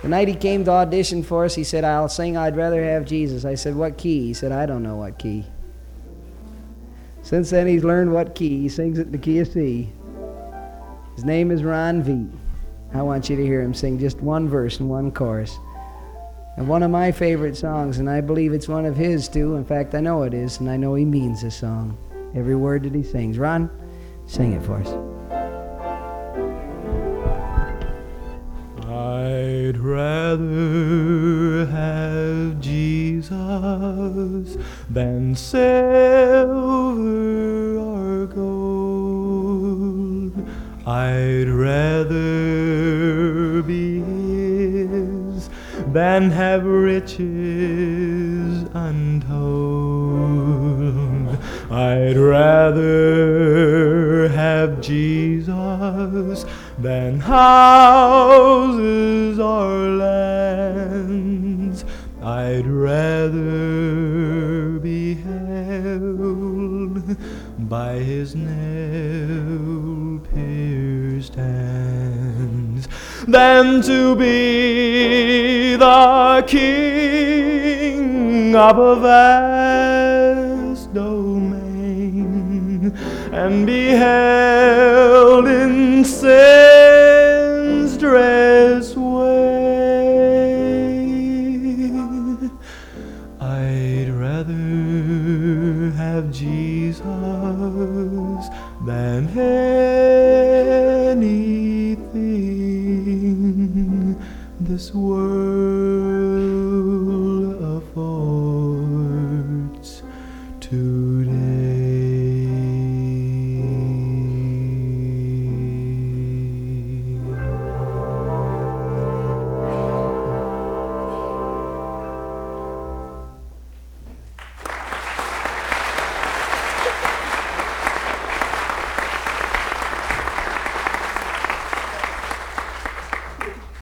The night he came to audition for us, he said, I'll sing I'd Rather Have Jesus. I said, what key? He said, I don't know what key. Since then, he's learned what key. He sings it in the key of C. His name is Ron V. I want you to hear him sing just one verse and one chorus. And one of my favorite songs, and I believe it's one of his too. In fact, I know it is, and I know he means this song. Every word that he sings. Ron, sing it for us. I'd rather have Jesus than silver or gold. I'd rather be his than have riches untold. I'd rather have Jesus than houses or lands. I'd rather be held by his nail-pierced hands than to be the king of a vast domain and be held in sin's dress way. I'd rather have Jesus than anything this world